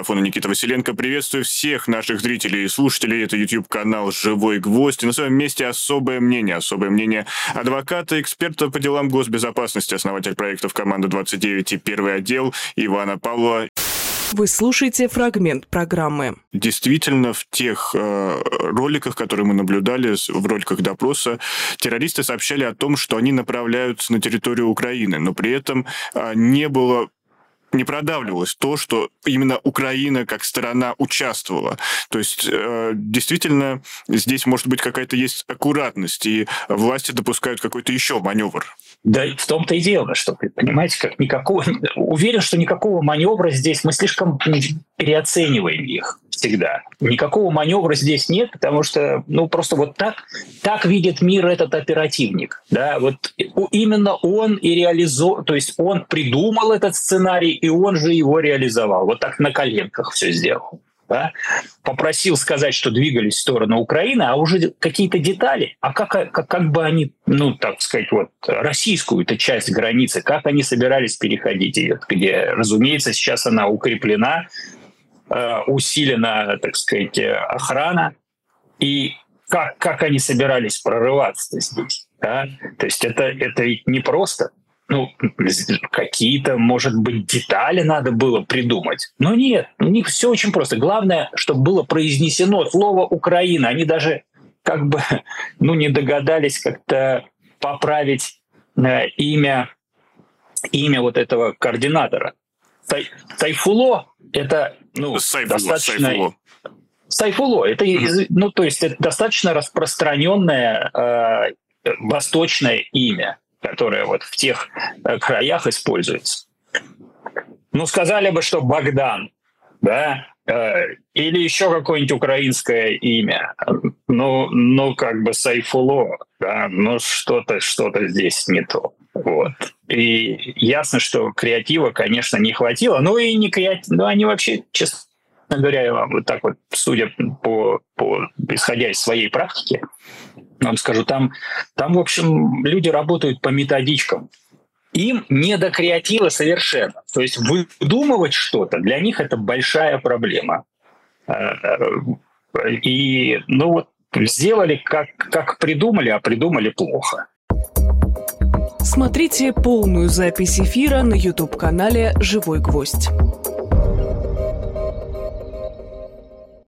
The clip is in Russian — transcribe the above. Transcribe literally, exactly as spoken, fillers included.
микрофона Никита Василенко. Приветствую всех наших зрителей и слушателей. Это YouTube-канал «Живой гвоздь». И на своем месте особое мнение. Особое мнение адвоката, эксперта по делам госбезопасности, основатель проектов «Команда двадцать девять» и «Первый отдел» Ивана Павлова. Вы слушаете фрагмент программы. Действительно, в тех э, роликах, которые мы наблюдали, в роликах допроса, террористы сообщали о том, что они направляются на территорию Украины, но при этом э, не было... не продавливалось то, что именно Украина как сторона участвовала. То есть, э, действительно, здесь, может быть, какая-то есть аккуратность, и власти допускают какой-то еще маневр. Да в том-то и дело, что, понимаете, как никакого... Уверен, что никакого маневра здесь, мы слишком переоцениваем их всегда. Никакого маневра здесь нет, потому что, ну, просто вот так, так видит мир этот оперативник. Да? Вот именно он и реализовал, то есть он придумал этот сценарий, и он же его реализовал. Вот так на коленках все сделал. Да? Попросил сказать, что двигались в сторону Украины, а уже какие-то детали, а как, как, как бы они, ну, так сказать, вот российскую-то часть границы, как они собирались переходить ее, где, разумеется, сейчас она укреплена, э, усилена, так сказать, охрана, и как, как они собирались прорываться здесь. Да? То есть это, это ведь не просто. Ну, какие-то, может быть, детали надо было придумать. Но нет, у них все очень просто. Главное, чтобы было произнесено слово «Украина». Они даже как бы ну, не догадались как-то поправить э, имя, имя вот этого координатора. Тай, Сайфулло — это ну, Сайфулло, достаточно... Сайфулло. Сайфулло — это, ну, то есть это достаточно распространенное э, восточное имя, которое вот в тех краях используется. Ну, сказали бы, что Богдан, да, э, или еще какое-нибудь украинское имя. Ну, ну как бы Сайфулло, да, ну что-то, что-то здесь не то. Вот. И ясно, что креатива, конечно, не хватило. Ну и не креатив, ну они вообще, честно говоря, я вам вот так вот, судя по, по исходя из своей практики, вам скажу, там, там, в общем, люди работают по методичкам. Им не до креатива совершенно. То есть выдумывать что-то, для них это большая проблема. И, ну вот, сделали, как, как придумали, а придумали плохо. Смотрите полную запись эфира на YouTube-канале «Живой гвоздь».